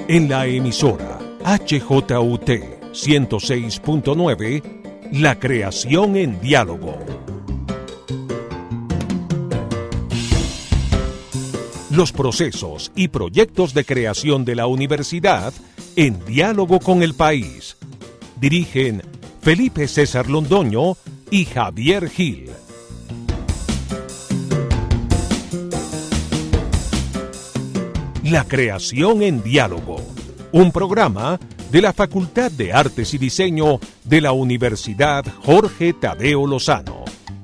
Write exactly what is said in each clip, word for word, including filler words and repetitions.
En la emisora H J U T ciento seis punto nueve, La Creación en Diálogo. Los procesos y proyectos de creación de la universidad en diálogo con el país. Dirigen Felipe César Londoño y Javier Gil. La Creación en Diálogo, un programa de la Facultad de Artes y Diseño de la Universidad Jorge Tadeo Lozano.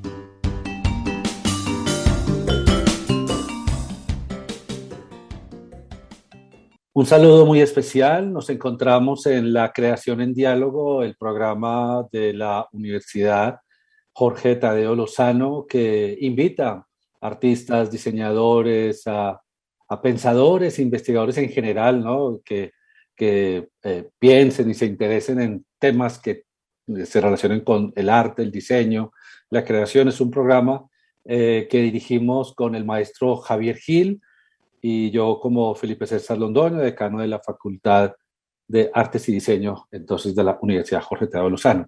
Un saludo muy especial. Nos encontramos en La Creación en Diálogo, el programa de la Universidad Jorge Tadeo Lozano, que invita a artistas, diseñadores, a, a pensadores, investigadores en general, ¿no? que, que eh, piensen y se interesen en temas que se relacionen con el arte, el diseño. La Creación es un programa eh, que dirigimos con el maestro Javier Gil, y yo como Felipe César Londoño, decano de la Facultad de Artes y Diseño, entonces de la Universidad Jorge Tadeo Lozano.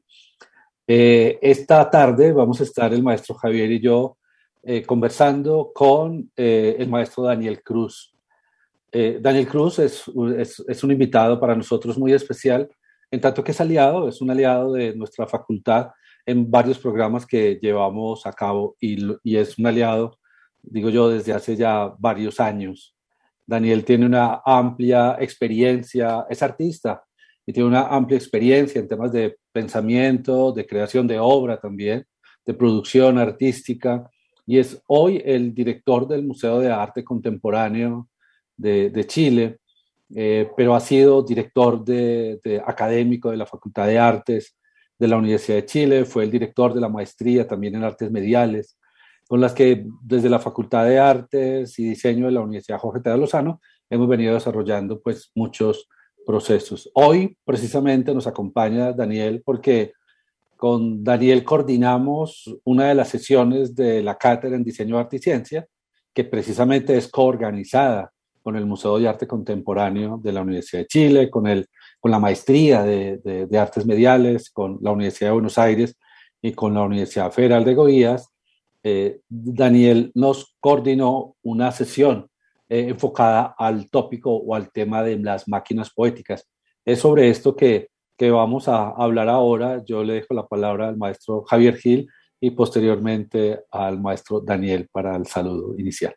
Eh, esta tarde vamos a estar el maestro Javier y yo eh, conversando con eh, el maestro Daniel Cruz. Eh, Daniel Cruz es, es, es un invitado para nosotros muy especial, en tanto que es aliado, es un aliado de nuestra facultad en varios programas que llevamos a cabo y, y es un aliado, digo yo, desde hace ya varios años. Daniel tiene una amplia experiencia, es artista y tiene una amplia experiencia en temas de pensamiento, de creación de obra también, de producción artística, y es hoy el director del Museo de Arte Contemporáneo de, de Chile, eh, pero ha sido director de, de académico de la Facultad de Artes de la Universidad de Chile, fue el director de la maestría también en Artes Mediales, con las que desde la Facultad de Artes y Diseño de la Universidad Jorge Tadeo Lozano hemos venido desarrollando pues muchos procesos. Hoy precisamente nos acompaña Daniel porque con Daniel coordinamos una de las sesiones de la Cátedra en Diseño, Arte y Ciencia, que precisamente es coorganizada con el Museo de Arte Contemporáneo de la Universidad de Chile, con, el, con la Maestría de, de, de Artes Mediales, con la Universidad de Buenos Aires y con la Universidad Federal de Goiás. Eh, Daniel nos coordinó una sesión eh, enfocada al tópico o al tema de las máquinas poéticas. Es sobre esto que, que vamos a hablar ahora. Yo le dejo la palabra al maestro Javier Gil y posteriormente al maestro Daniel para el saludo inicial.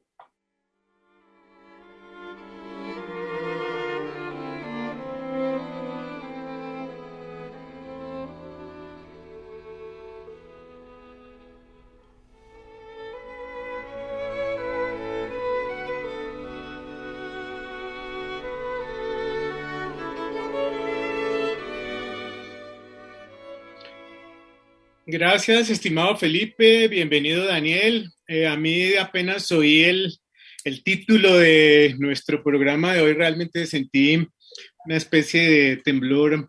Gracias, estimado Felipe. Bienvenido, Daniel. Eh, a mí apenas oí el, el título de nuestro programa de hoy, realmente sentí una especie de temblor,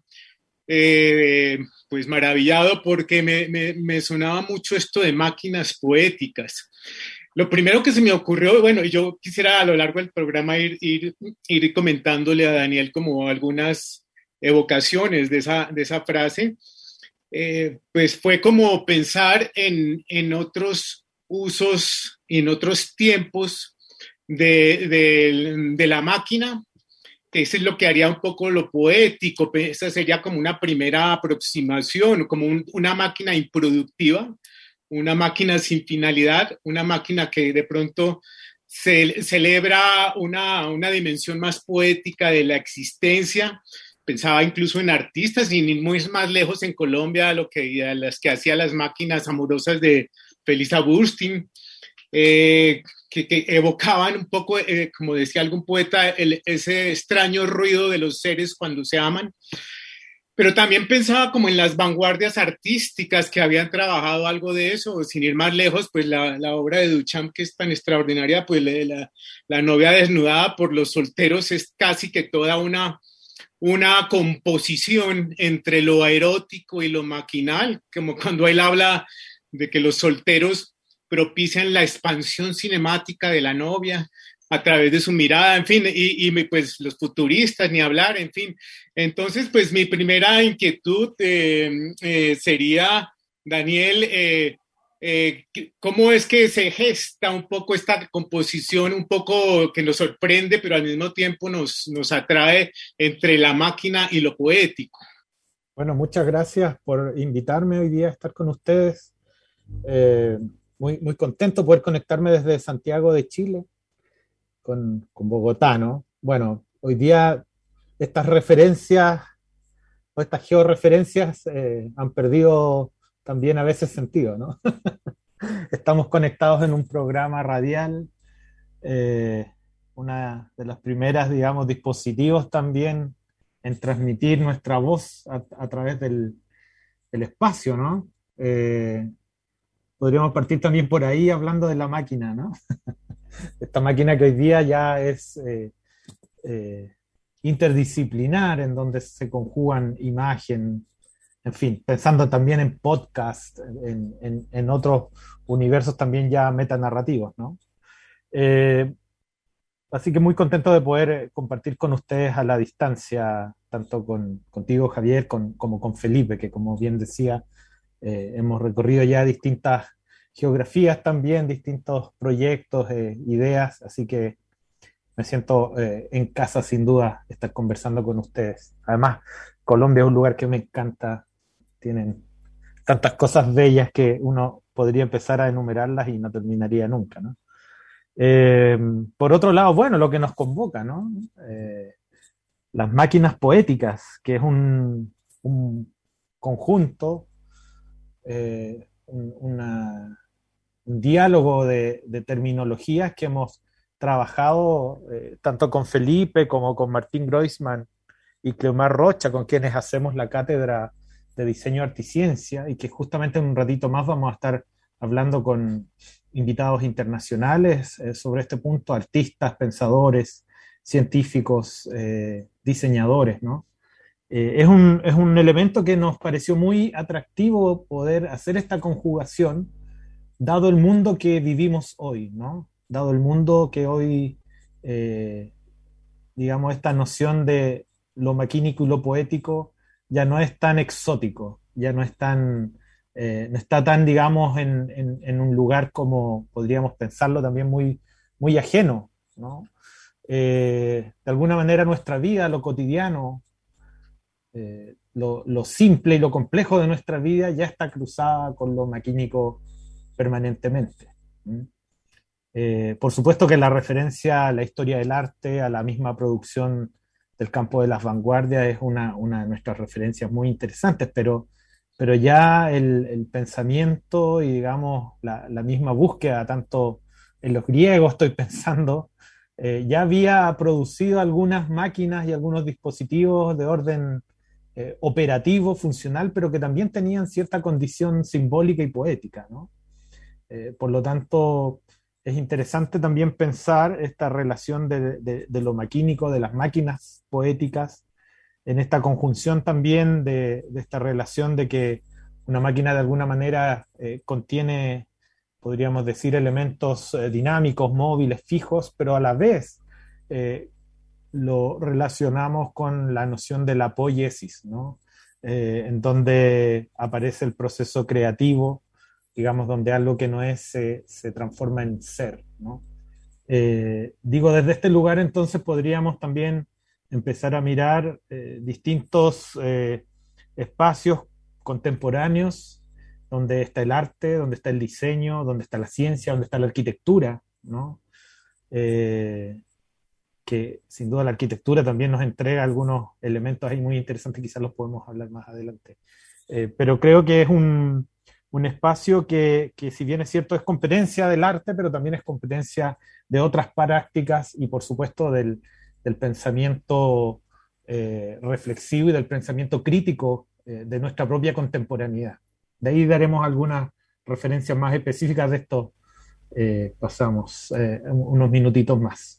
eh, pues maravillado, porque me, me, me sonaba mucho esto de máquinas poéticas. Lo primero que se me ocurrió, bueno, yo quisiera a lo largo del programa ir, ir, ir comentándole a Daniel como algunas evocaciones de esa, de esa frase. Eh, pues fue como pensar en, en otros usos, en otros tiempos de, de, de la máquina, que eso es lo que haría un poco lo poético. Esa sería como una primera aproximación, como un, una máquina improductiva, una máquina sin finalidad, una máquina que de pronto ce, celebra una, una dimensión más poética de la existencia. Pensaba incluso en artistas, y ni muy más lejos en Colombia, lo que, a las que hacía las máquinas amorosas de Felisa Burstyn, eh, que, que evocaban un poco, eh, como decía algún poeta, el, ese extraño ruido de los seres cuando se aman. Pero también pensaba como en las vanguardias artísticas que habían trabajado algo de eso, sin ir más lejos, pues la, la obra de Duchamp, que es tan extraordinaria, pues la, la novia desnudada por los solteros es casi que toda una... una composición entre lo erótico y lo maquinal, como cuando él habla de que los solteros propician la expansión cinemática de la novia. a través de su mirada, en fin, y, y pues los futuristas, ni hablar, en fin. Entonces, pues mi primera inquietud eh, eh, sería, Daniel, eh, eh, ¿cómo es que se gesta un poco esta composición, un poco que nos sorprende, pero al mismo tiempo nos, nos atrae entre la máquina y lo poético? Bueno, muchas gracias por invitarme hoy día a estar con ustedes. Eh, muy, muy contento de poder conectarme desde Santiago de Chile con, con Bogotá, ¿no? Bueno, hoy día estas referencias o estas georreferencias eh, han perdido también a veces sentido, ¿no? Estamos conectados en un programa radial, eh, una de las primeras, digamos, dispositivos también en transmitir nuestra voz a, a través del, del espacio, ¿no? Eh, podríamos partir también por ahí hablando de la máquina, ¿no? Esta máquina que hoy día ya es eh, eh, interdisciplinar, en donde se conjugan imagen, en fin, pensando también en podcast, en, en, en otros universos también ya metanarrativos, ¿no? Eh, así que muy contento de poder compartir con ustedes a la distancia, tanto con, contigo, Javier, con, como con Felipe, que como bien decía, eh, hemos recorrido ya distintas geografías también, distintos proyectos, eh, ideas, así que me siento eh, en casa sin duda estar conversando con ustedes. Además, Colombia es un lugar que me encanta, tienen tantas cosas bellas que uno podría empezar a enumerarlas y no terminaría nunca, ¿no? Eh, por otro lado, bueno, lo que nos convoca, ¿no? Eh, las máquinas poéticas, que es un, un conjunto, eh, un, una, un diálogo de, de, terminologías que hemos trabajado eh, tanto con Felipe como con Martín Groisman y Cleomar Rocha, con quienes hacemos la cátedra de diseño arte y ciencia, y que justamente en un ratito más vamos a estar hablando con invitados internacionales eh, sobre este punto, artistas, pensadores, científicos, eh, diseñadores, ¿no? Eh, es, un, es un elemento que nos pareció muy atractivo poder hacer esta conjugación, dado el mundo que vivimos hoy, ¿no? Dado el mundo que hoy, eh, digamos, esta noción de lo maquínico y lo poético ya no es tan exótico, ya no es tan, eh, no está tan, digamos, en, en, en, un lugar como podríamos pensarlo también muy, muy ajeno, ¿no? Eh, de alguna manera nuestra vida, lo cotidiano, eh, lo, lo simple y lo complejo de nuestra vida ya está cruzada con lo maquínico permanentemente. Eh, por supuesto que la referencia a la historia del arte, a la misma producción del campo de las vanguardias es una, una de nuestras referencias muy interesantes, pero, pero ya el, el pensamiento y digamos la, la misma búsqueda, tanto en los griegos estoy pensando, eh, ya había producido algunas máquinas y algunos dispositivos de orden eh, operativo, funcional, pero que también tenían cierta condición simbólica y poética, ¿no? Eh, por lo tanto, es interesante también pensar esta relación de, de, de lo maquínico, de las máquinas poéticas, en esta conjunción también de, de esta relación de que una máquina de alguna manera eh, contiene, podríamos decir, elementos eh, dinámicos, móviles, fijos, pero a la vez eh, lo relacionamos con la noción de la poiesis, ¿no? Eh, en donde aparece el proceso creativo, digamos, donde algo que no es se, se transforma en ser, ¿no? Eh, digo, desde este lugar entonces podríamos también empezar a mirar eh, distintos eh, espacios contemporáneos donde está el arte, donde está el diseño, donde está la ciencia, donde está la arquitectura, ¿no? Eh, que sin duda la arquitectura también nos entrega algunos elementos ahí muy interesantes, quizás los podemos hablar más adelante. Eh, pero creo que es un, un espacio que, que, si bien es cierto, es competencia del arte, pero también es competencia de otras prácticas y, por supuesto, del, del pensamiento eh, reflexivo y del pensamiento crítico eh, de nuestra propia contemporaneidad. De ahí daremos algunas referencias más específicas de esto. Eh, pasamos eh, unos minutitos más.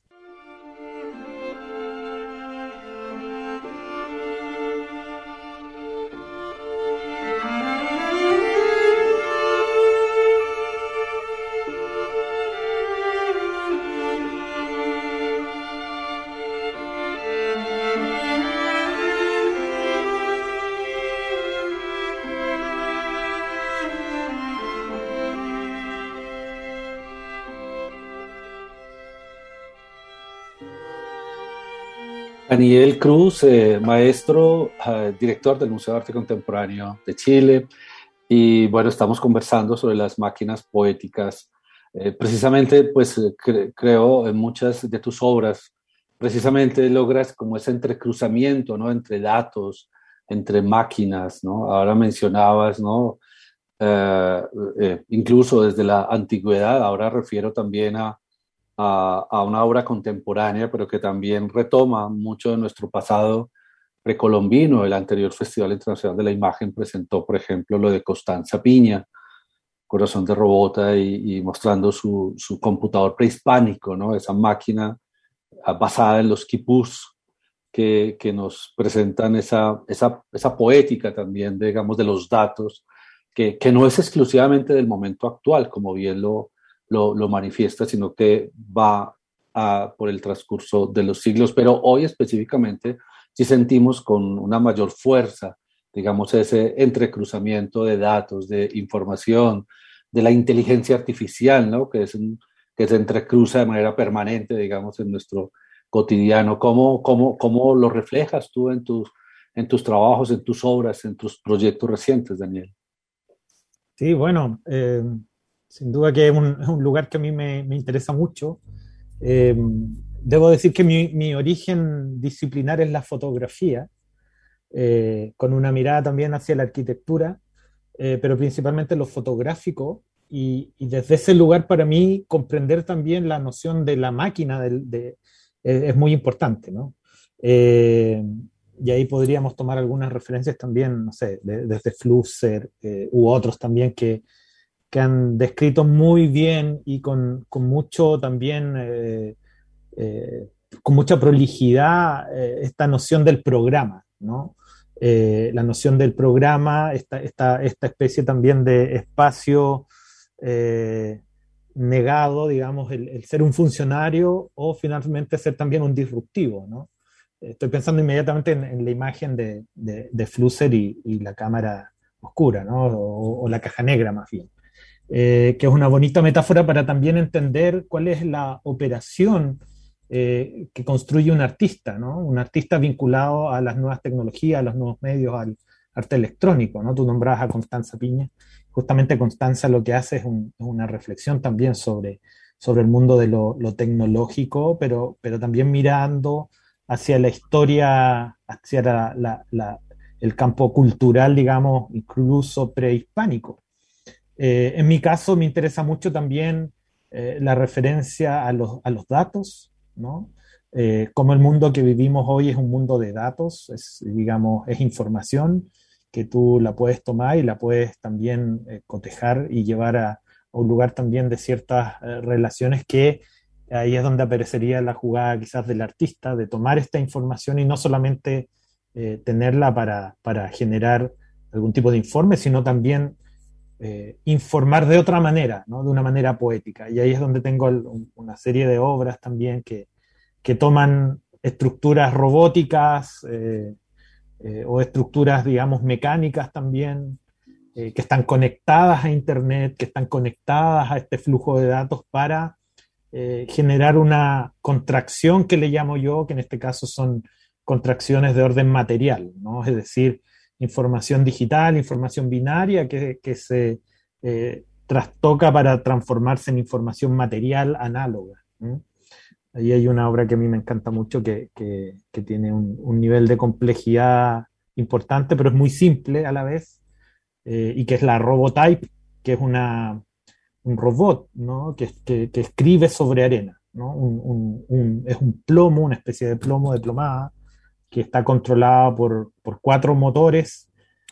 Daniel Cruz, eh, maestro, eh, director del Museo de Arte Contemporáneo de Chile. Y bueno, estamos conversando sobre las máquinas poéticas. Eh, precisamente, pues cre creo en muchas de tus obras, precisamente logras como ese entrecruzamiento, ¿no? Entre datos, entre máquinas, ¿no? Ahora mencionabas, ¿no? Eh, eh, incluso desde la antigüedad, ahora refiero también a, a, a una obra contemporánea, pero que también retoma mucho de nuestro pasado precolombino. El anterior Festival Internacional de la Imagen presentó, por ejemplo, lo de Constanza Piña, Corazón de Robota, y, y mostrando su, su computador prehispánico, ¿no? Esa máquina basada en los quipús que, que nos presentan esa, esa, esa poética también, digamos, de los datos, que, que no es exclusivamente del momento actual, como bien lo, lo, lo manifiesta, sino que va a, por el transcurso de los siglos, pero hoy específicamente sí sentimos con una mayor fuerza, digamos, ese entrecruzamiento de datos, de información, de la inteligencia artificial, ¿no? Que es un, que se entrecruza de manera permanente, digamos, en nuestro cotidiano. ¿Cómo, cómo, cómo lo reflejas tú en tus, en tus trabajos, en tus obras, en tus proyectos recientes, Daniel? Sí, bueno, eh, sin duda que es un, es un lugar que a mí me, me interesa mucho. Eh, debo decir que mi, mi origen disciplinar es la fotografía, eh, con una mirada también hacia la arquitectura, eh, pero principalmente lo fotográfico, y, y desde ese lugar para mí comprender también la noción de la máquina de, de, eh, es muy importante, ¿no? Eh, y ahí podríamos tomar algunas referencias también, no sé, de, desde Flusser eh, u otros también que, que han descrito muy bien y con, con mucho también, eh, eh, con mucha prolijidad eh, esta noción del programa, ¿no? Eh, la noción del programa, esta, esta, esta especie también de espacio eh, negado, digamos, el, el, ser un funcionario o finalmente ser también un disruptivo, ¿no? Estoy pensando inmediatamente en, en la imagen de, de, de Flusser y, y la cámara oscura, ¿no? O, o la caja negra más bien. Eh, que es una bonita metáfora para también entender cuál es la operación eh, que construye un artista, ¿no? Un artista vinculado a las nuevas tecnologías, a los nuevos medios, al arte electrónico, ¿no? Tú nombrabas a Constanza Piña. Justamente Constanza lo que hace es, un, es una reflexión también sobre, sobre el mundo de lo, lo tecnológico, pero, pero también mirando hacia la historia, hacia la, la, la, el campo cultural, digamos, incluso prehispánico. Eh, en mi caso me interesa mucho también eh, la referencia a los, a los datos, ¿no? Eh, como el mundo que vivimos hoy es un mundo de datos, es, digamos, es información que tú la puedes tomar y la puedes también eh, cotejar y llevar a, a un lugar también de ciertas eh, relaciones que ahí es donde aparecería la jugada quizás del artista, de tomar esta información y no solamente eh, tenerla para, para generar algún tipo de informe, sino también eh, informar de otra manera, ¿no? De una manera poética. Y ahí es donde tengo el, un, una serie de obras también que, que toman estructuras robóticas eh, eh, o estructuras, digamos, mecánicas también, eh, que están conectadas a Internet, que están conectadas a este flujo de datos para eh, generar una contracción que le llamo yo, que en este caso son contracciones de orden material, ¿no? Es decir, información digital, información binaria que, que se eh, trastoca para transformarse en información material análoga. ¿Mm? Ahí hay una obra que a mí me encanta mucho que, que, que tiene un, un, nivel de complejidad importante, pero es muy simple a la vez, eh, y que es la Robotype, que es una, un robot, ¿no? que, que, que escribe sobre arena. ¿No? Un, un, un, es un plomo, una especie de plomo de plomada, que está controlada por, por cuatro motores,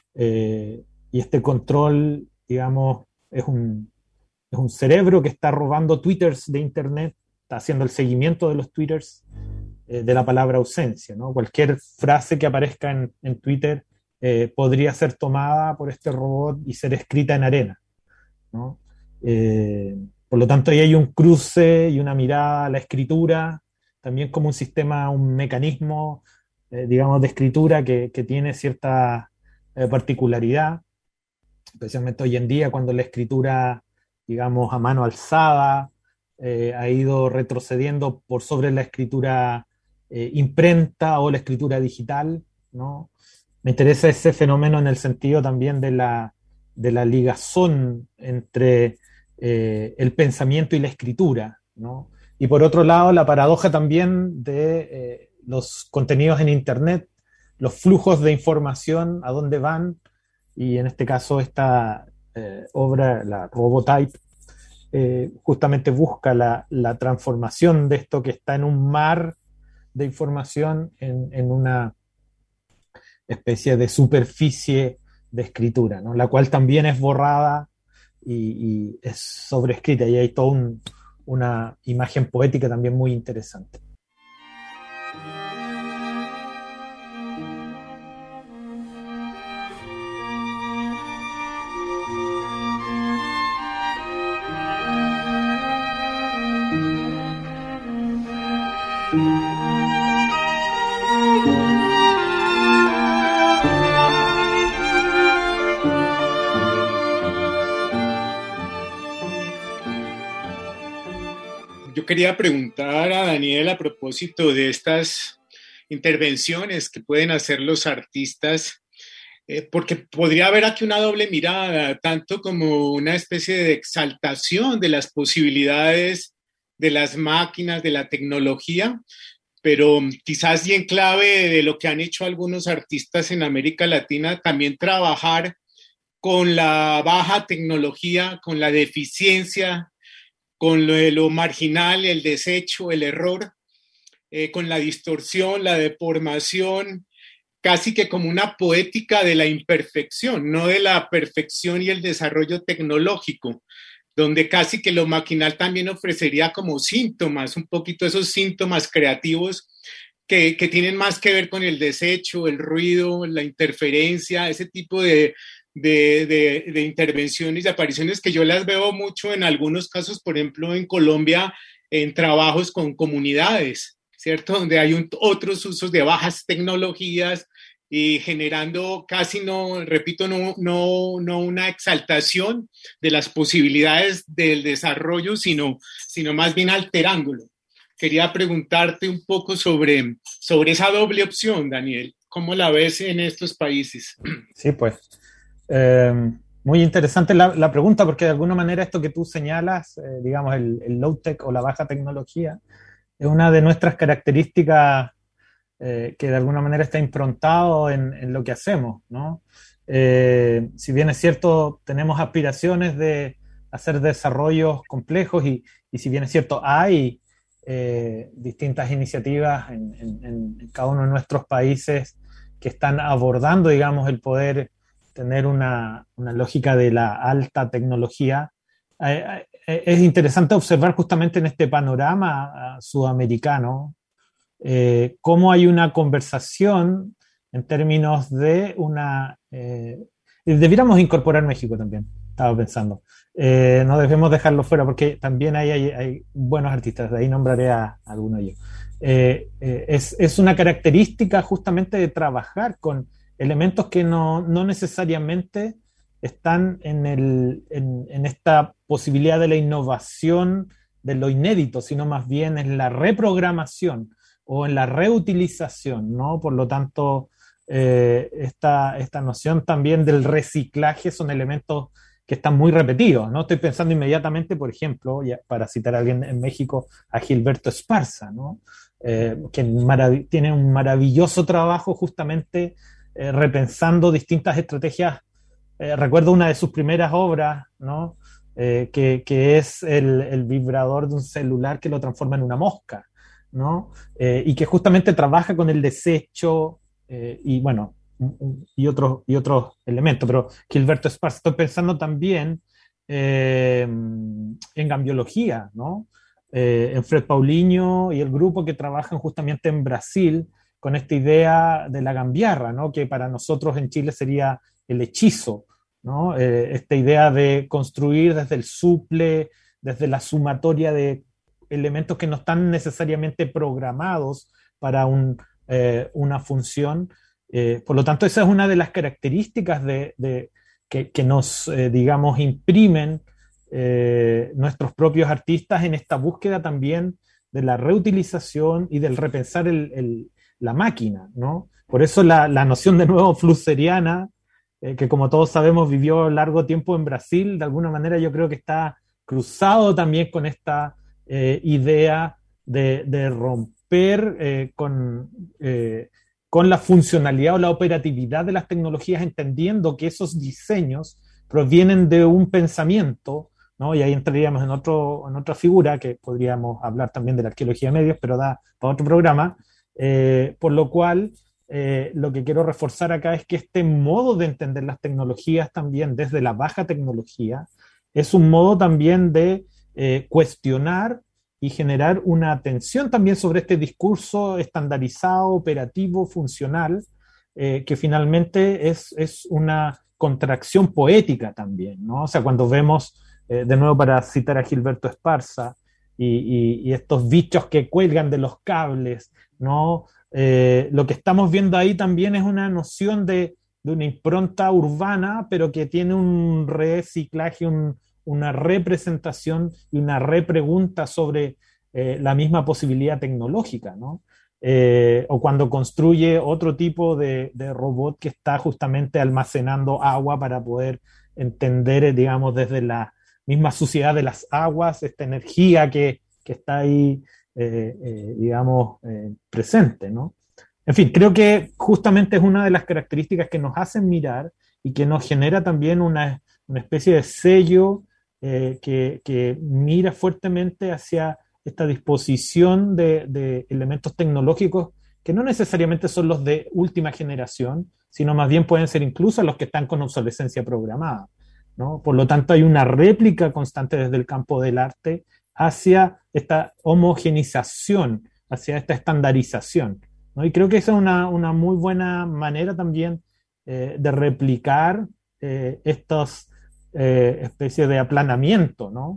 eh, y este control, digamos, es un, es un cerebro que está robando twitters de Internet, está haciendo el seguimiento de los twitters eh, de la palabra ausencia, ¿no? Cualquier frase que aparezca en, en Twitter eh, podría ser tomada por este robot y ser escrita en arena, ¿no? Eh, por lo tanto, ahí hay un cruce y una mirada a la escritura, también como un sistema, un mecanismo eh, digamos, de escritura que, que tiene cierta eh, particularidad, especialmente hoy en día cuando la escritura, digamos, a mano alzada eh, ha ido retrocediendo por sobre la escritura eh, imprenta o la escritura digital, ¿no? Me interesa ese fenómeno en el sentido también de la, de la ligazón entre eh, el pensamiento y la escritura, ¿no? Y por otro lado, la paradoja también de eh, los contenidos en Internet, los flujos de información, a dónde van, y en este caso esta eh, obra, la Robotype, eh, justamente busca la, la transformación de esto que está en un mar de información en, en una especie de superficie de escritura, ¿no? La cual también es borrada y, y es sobrescrita, y hay toda un, una imagen poética también muy interesante. Yo quería preguntar a Daniel a propósito de estas intervenciones que pueden hacer los artistas, eh, porque podría haber aquí una doble mirada, tanto como una especie de exaltación de las posibilidades de las máquinas, de la tecnología, pero quizás y en clave de lo que han hecho algunos artistas en América Latina, también trabajar con la baja tecnología, con la deficiencia, con lo, lo marginal, el desecho, el error, eh, con la distorsión, la deformación, casi que como una poética de la imperfección, no de la perfección y el desarrollo tecnológico, donde casi que lo maquinal también ofrecería como síntomas, un poquito esos síntomas creativos que, que tienen más que ver con el desecho, el ruido, la interferencia, ese tipo de De, de, de intervenciones y apariciones que yo las veo mucho en algunos casos, por ejemplo, en Colombia, en trabajos con comunidades, ¿cierto? Donde hay un, otros usos de bajas tecnologías y generando casi no, repito, no, no, no una exaltación de las posibilidades del desarrollo, sino, sino más bien alterándolo. Quería preguntarte un poco sobre, sobre esa doble opción, Daniel. ¿Cómo la ves en estos países? Sí, pues. Eh, muy interesante la, la pregunta, porque de alguna manera esto que tú señalas, eh, digamos, el, el low-tech o la baja tecnología, es una de nuestras características eh, que de alguna manera está improntado en, en lo que hacemos, ¿no? Eh, si bien es cierto, tenemos aspiraciones de hacer desarrollos complejos y, y si bien es cierto, hay eh, distintas iniciativas en, en, en cada uno de nuestros países que están abordando, digamos, el poder tener una, una lógica de la alta tecnología. Eh, eh, es interesante observar justamente en este panorama uh, sudamericano eh, cómo hay una conversación en términos de una... Eh, debiéramos incorporar México también, estaba pensando. Eh, no debemos dejarlo fuera porque también hay, hay, hay buenos artistas, de ahí nombraré a, a alguno de ellos. Eh, eh, es, es una característica justamente de trabajar con elementos que no, no necesariamente están en, el, en, en esta posibilidad de la innovación, de lo inédito, sino más bien en la reprogramación o en la reutilización, ¿no? Por lo tanto, eh, esta, esta noción también del reciclaje son elementos que están muy repetidos, ¿no? Estoy pensando inmediatamente, por ejemplo, ya para citar a alguien en México, a Gilberto Esparza, ¿no? Eh, que marav- tiene un maravilloso trabajo justamente Eh, repensando distintas estrategias. Eh, recuerdo una de sus primeras obras, ¿no? Eh, que, que es el, el vibrador de un celular que lo transforma en una mosca, ¿no? Eh, y que justamente trabaja con el desecho eh, y bueno, y otros, y otros elementos. Pero Gilberto Esparza, estoy pensando también eh, en gambiología, ¿no? Eh, en Fred Paulinho y el grupo que trabajan justamente en Brasil con esta idea de la gambiarra, ¿no? Que para nosotros en Chile sería el hechizo, ¿no? Eh, esta idea de construir desde el suple, desde la sumatoria de elementos que no están necesariamente programados para un, eh, una función. Eh, por lo tanto, esa es una de las características de, de, que, que nos, eh, digamos, imprimen eh, nuestros propios artistas en esta búsqueda también de la reutilización y del repensar el, el, la máquina, ¿no? Por eso la, la noción de nuevo flusseriana, eh, que como todos sabemos vivió largo tiempo en Brasil, de alguna manera yo creo que está cruzado también con esta eh, idea de, de romper eh, con, eh, con la funcionalidad o la operatividad de las tecnologías, entendiendo que esos diseños provienen de un pensamiento, ¿no? Y ahí entraríamos en, otro, en otra figura, que podríamos hablar también de la arqueología de medios, pero da para otro programa, eh, por lo cual eh, lo que quiero reforzar acá es que este modo de entender las tecnologías también desde la baja tecnología es un modo también de eh, cuestionar y generar una atención también sobre este discurso estandarizado, operativo, funcional, eh, que finalmente es, es una contracción poética también, ¿no? O sea, cuando vemos, eh, de nuevo para citar a Gilberto Esparza, y, y, y estos bichos que cuelgan de los cables, ¿no? Eh, lo que estamos viendo ahí también es una noción de, de una impronta urbana, pero que tiene un reciclaje, un, una representación y una repregunta sobre eh, la misma posibilidad tecnológica, ¿no? Eh, o cuando construye otro tipo de, de robot que está justamente almacenando agua para poder entender, eh, digamos, desde la misma suciedad de las aguas, esta energía que, que está ahí, eh, eh, digamos, eh, presente, ¿no? En fin, creo que justamente es una de las características que nos hacen mirar y que nos genera también una, una especie de sello eh, que, que mira fuertemente hacia esta disposición de, de elementos tecnológicos que no necesariamente son los de última generación, sino más bien pueden ser incluso los que están con obsolescencia programada, ¿no? Por lo tanto, hay una réplica constante desde el campo del arte hacia esta homogenización, hacia esta estandarización, ¿no? Y creo que esa es una, una muy buena manera también eh, de replicar eh, estas eh, especies de aplanamiento, ¿no?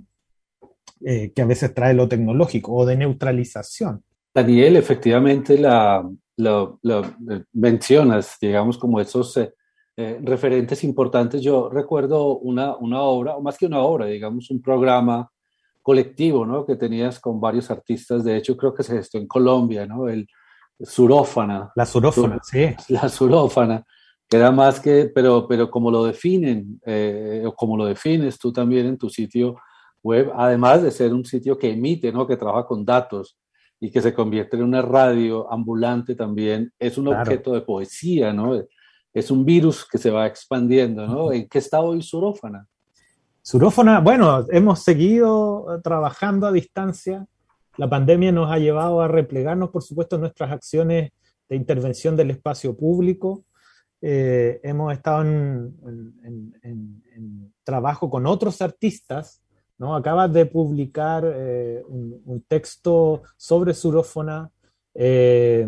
Eh, que a veces trae lo tecnológico, o de neutralización. Daniel, efectivamente la, lo, lo, eh, mencionas, digamos, como esos eh, eh, referentes importantes. Yo recuerdo una, una obra, o más que una obra, digamos, un programa colectivo, ¿no? Que tenías con varios artistas. De hecho, creo que se gestó en Colombia, ¿no? El Surófana. La surófana, Sur, sí. La Surófana, que era más que, pero, pero como lo definen, eh, o como lo defines tú también en tu sitio web, además de ser un sitio que emite, ¿no? Que trabaja con datos y que se convierte en una radio ambulante también, es un Claro. objeto de poesía, ¿no? Es un virus que se va expandiendo, ¿no? ¿En qué está hoy Surófana? Surófana, bueno, hemos seguido trabajando a distancia. La pandemia nos ha llevado a replegarnos, por supuesto, en nuestras acciones de intervención del espacio público. Eh, hemos estado en, en, en, en trabajo con otros artistas, ¿no? Acabas de publicar eh, un, un texto sobre Surófana. Eh,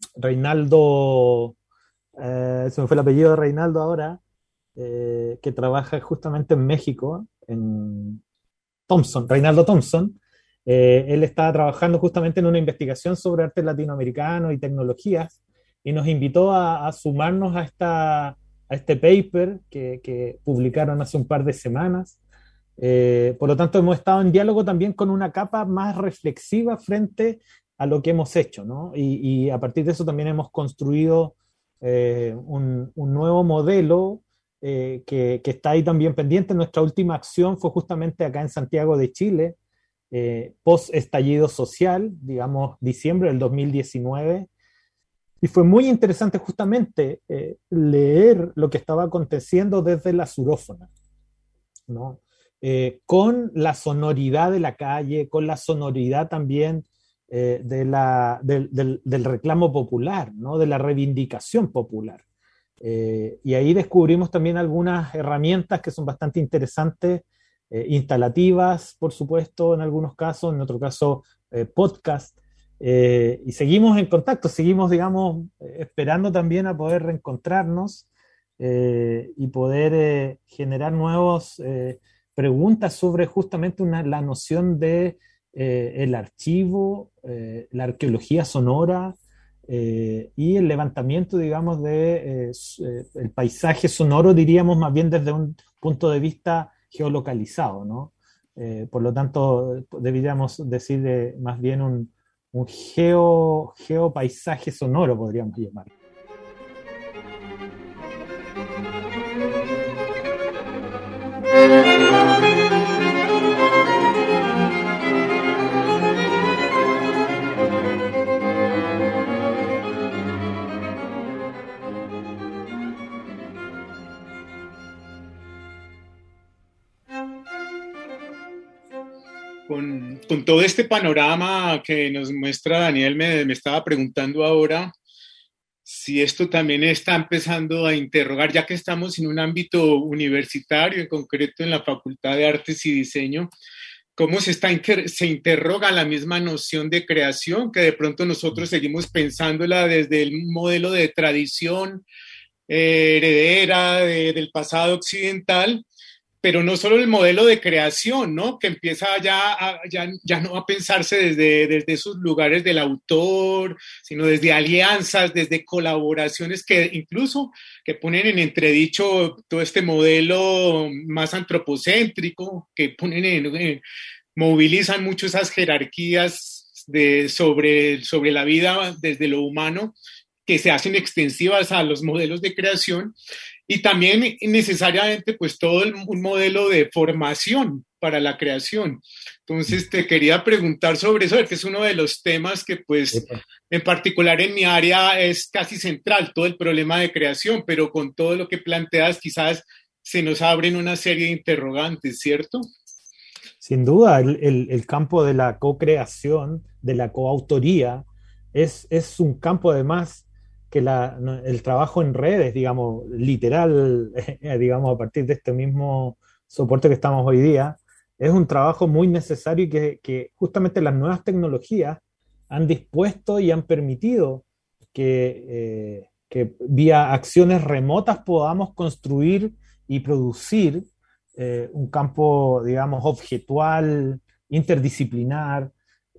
Reinaldo, eh, se me fue el apellido de Reinaldo ahora, eh, que trabaja justamente en México, en Thompson, Reinaldo Thompson. Eh, él estaba trabajando justamente en una investigación sobre arte latinoamericano y tecnologías, y nos invitó a, a sumarnos a, esta, a este paper que, que publicaron hace un par de semanas. Eh, por lo tanto, hemos estado en diálogo también con una capa más reflexiva frente a lo que hemos hecho, ¿no? Y, y a partir de eso también hemos construido eh, un, un, nuevo modelo eh, que, que está ahí también pendiente. Nuestra última acción fue justamente acá en Santiago de Chile, eh, post estallido social, digamos, diciembre del dos mil diecinueve. Y fue muy interesante justamente eh, leer lo que estaba aconteciendo desde la Surófana, ¿no? Eh, con la sonoridad de la calle, con la sonoridad también eh, de la, del, del, del reclamo popular, ¿no? De la reivindicación popular. Eh, y ahí descubrimos también algunas herramientas que son bastante interesantes, eh, instalativas, por supuesto, en algunos casos, en otro caso, eh, podcast. Eh, y seguimos en contacto, seguimos, digamos, esperando también a poder reencontrarnos eh, y poder eh, generar nuevos eh, preguntas sobre justamente una, la noción de eh, el archivo, eh, la arqueología sonora eh, y el levantamiento, digamos, de eh, el paisaje sonoro, diríamos, más bien desde un punto de vista geolocalizado, ¿no? Eh, por lo tanto, deberíamos decir eh, más bien un, un geo, geopaisaje sonoro, podríamos llamarlo. Con, con todo este panorama que nos muestra Daniel, me, me estaba preguntando ahora si esto también está empezando a interrogar, ya que estamos en un ámbito universitario, en concreto en la Facultad de Artes y Diseño, cómo se, está, se interroga la misma noción de creación, que de pronto nosotros seguimos pensándola desde el modelo de tradición eh, heredera de, del pasado occidental, pero no solo el modelo de creación, ¿no? Que empieza ya, a, ya, ya no a pensarse desde, desde esos lugares del autor, sino desde alianzas, desde colaboraciones que incluso que ponen en entredicho todo este modelo más antropocéntrico, que ponen en, en, movilizan mucho esas jerarquías de, sobre, sobre la vida desde lo humano, que se hacen extensivas a los modelos de creación. Y también necesariamente pues todo el, un modelo de formación para la creación. Entonces te quería preguntar sobre eso, que es uno de los temas que pues en particular en mi área es casi central, todo el problema de creación, pero con todo lo que planteas quizás se nos abren una serie de interrogantes, ¿cierto? Sin duda, el, el, el campo de la co-creación, de la coautoría, es, es un campo además que la, el trabajo en redes, digamos, literal, eh, digamos, a partir de este mismo soporte que estamos hoy día, es un trabajo muy necesario y que, que justamente las nuevas tecnologías han dispuesto y han permitido que, eh, que vía acciones remotas podamos construir y producir eh, un campo, digamos, objetual, interdisciplinar,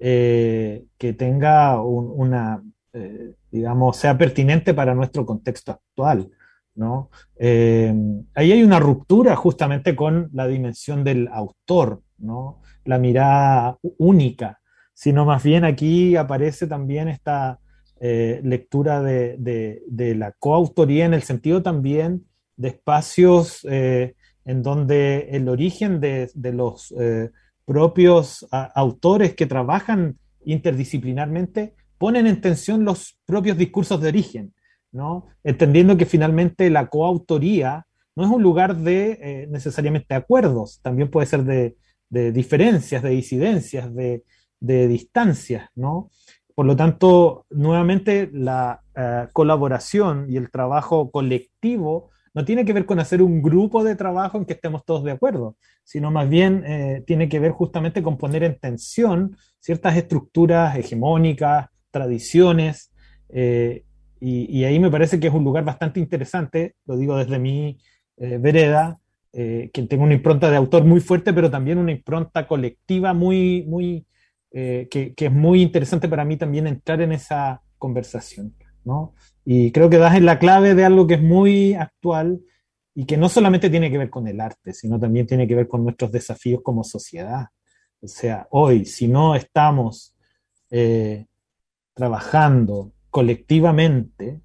eh, que tenga un, una... Eh, digamos, sea pertinente para nuestro contexto actual, ¿no? Eh, ahí hay una ruptura justamente con la dimensión del autor, ¿no? La mirada única, sino más bien aquí aparece también esta eh, lectura de, de, de la coautoría en el sentido también de espacios eh, en donde el origen de, de los eh, propios a, autores que trabajan interdisciplinarmente ponen en tensión los propios discursos de origen, ¿no? Entendiendo que finalmente la coautoría no es un lugar de eh, necesariamente acuerdos, también puede ser de, de diferencias, de disidencias, de, de distancias, ¿no? Por lo tanto, nuevamente la uh, colaboración y el trabajo colectivo no tiene que ver con hacer un grupo de trabajo en que estemos todos de acuerdo, sino más bien eh, tiene que ver justamente con poner en tensión ciertas estructuras hegemónicas, tradiciones, eh, y, y ahí me parece que es un lugar bastante interesante, lo digo desde mi eh, vereda, eh, que tengo una impronta de autor muy fuerte, pero también una impronta colectiva muy, muy eh, que, que es muy interesante para mí también entrar en esa conversación, ¿no? Y creo que das en la clave de algo que es muy actual y que no solamente tiene que ver con el arte, sino también tiene que ver con nuestros desafíos como sociedad. O sea, hoy, si no estamos eh, trabajando colectivamente,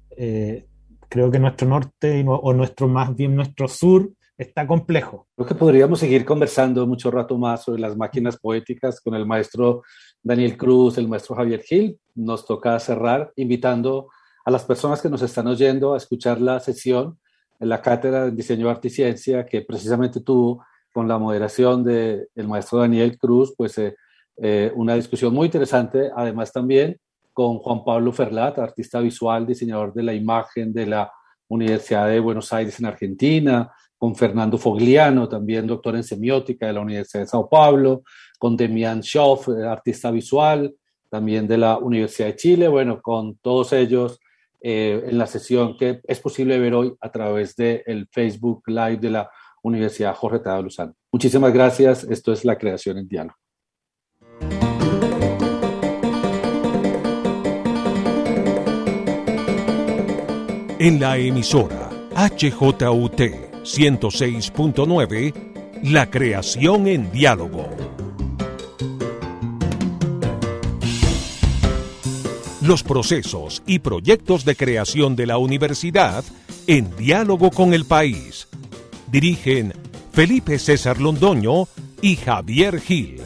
eh, creo que nuestro norte o nuestro más bien nuestro sur está complejo. Creo que podríamos seguir conversando mucho rato más sobre las máquinas poéticas con el maestro Daniel Cruz, el maestro Javier Gil. Nos toca cerrar invitando a las personas que nos están oyendo a escuchar la sesión en la Cátedra de Diseño, Arte y Ciencia que precisamente tuvo con la moderación del maestro Daniel Cruz, pues eh, eh, una discusión muy interesante, además también con Juan Pablo Ferlat, artista visual, diseñador de la imagen de la Universidad de Buenos Aires en Argentina, con Fernando Fogliano, también doctor en semiótica de la Universidad de Sao Paulo, con Demian Schoff, artista visual, también de la Universidad de Chile, bueno, con todos ellos eh, en la sesión que es posible ver hoy a través del Facebook Live de la Universidad Jorge Tadeo Lozano. Muchísimas gracias, esto es La Creación en Diálogo. En la emisora H J U T ciento seis punto nueve, La creación en diálogo. Los procesos y proyectos de creación de la universidad en diálogo con el país. Dirigen Felipe César Londoño y Javier Gil.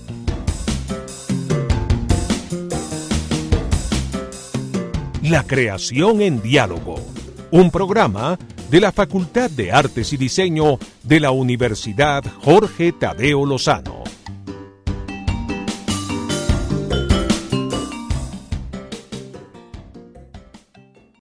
La creación en diálogo. Un programa de la Facultad de Artes y Diseño de la Universidad Jorge Tadeo Lozano.